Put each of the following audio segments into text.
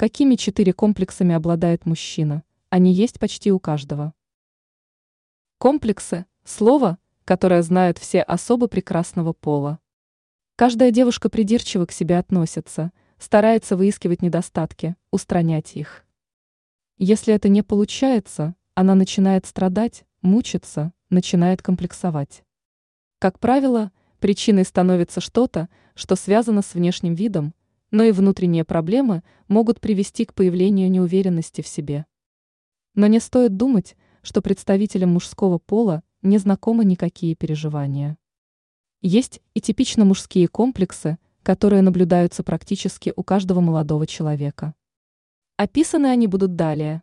Какими 4 комплексами обладает мужчина? Они есть почти у каждого. Комплексы – слово, которое знают все особо прекрасного пола. Каждая девушка придирчиво к себе относится, старается выискивать недостатки, устранять их. Если это не получается, она начинает страдать, мучиться, начинает комплексовать. Как правило, причиной становится что-то, что связано с внешним видом, но и внутренние проблемы могут привести к появлению неуверенности в себе. Но не стоит думать, что представителям мужского пола не знакомы никакие переживания. Есть и типично мужские комплексы, которые наблюдаются практически у каждого молодого человека. Описаны они будут далее.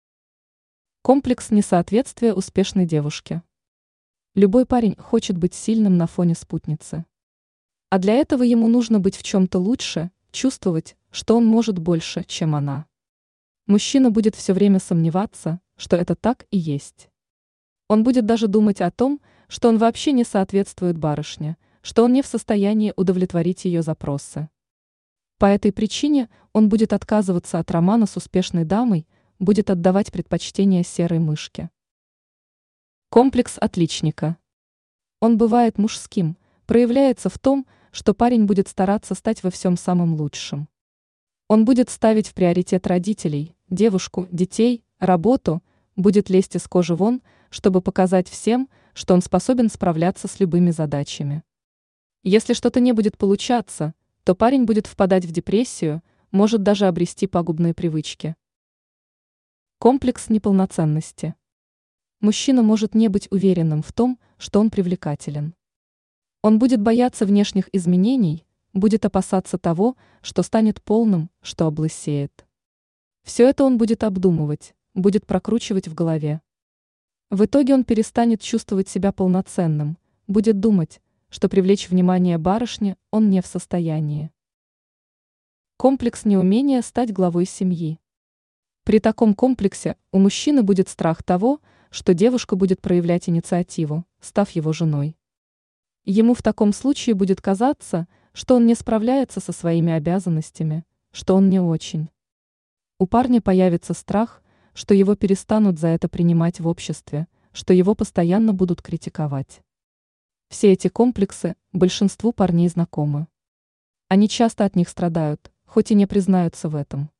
Комплекс несоответствия успешной девушке. Любой парень хочет быть сильным на фоне спутницы. А для этого ему нужно быть в чем-то лучше, чувствовать, что он может больше, чем она. Мужчина будет все время сомневаться, что это так и есть. Он будет даже думать о том, что он вообще не соответствует барышне, что он не в состоянии удовлетворить ее запросы. По этой причине он будет отказываться от романа с успешной дамой, будет отдавать предпочтение серой мышке. Комплекс отличника. Он бывает мужским, проявляется в том, что парень будет стараться стать во всем самым лучшим. Он будет ставить в приоритет родителей, девушку, детей, работу, будет лезть из кожи вон, чтобы показать всем, что он способен справляться с любыми задачами. Если что-то не будет получаться, то парень будет впадать в депрессию, может даже обрести пагубные привычки. Комплекс неполноценности. Мужчина может не быть уверенным в том, что он привлекателен. Он будет бояться внешних изменений, будет опасаться того, что станет полным, что облысеет. Все это он будет обдумывать, будет прокручивать в голове. В итоге он перестанет чувствовать себя полноценным, будет думать, что привлечь внимание барышни он не в состоянии. Комплекс неумения стать главой семьи. При таком комплексе у мужчины будет страх того, что девушка будет проявлять инициативу, став его женой. Ему в таком случае будет казаться, что он не справляется со своими обязанностями, что он не очень. У парня появится страх, что его перестанут за это принимать в обществе, что его постоянно будут критиковать. Все эти комплексы большинству парней знакомы. Они часто от них страдают, хоть и не признаются в этом.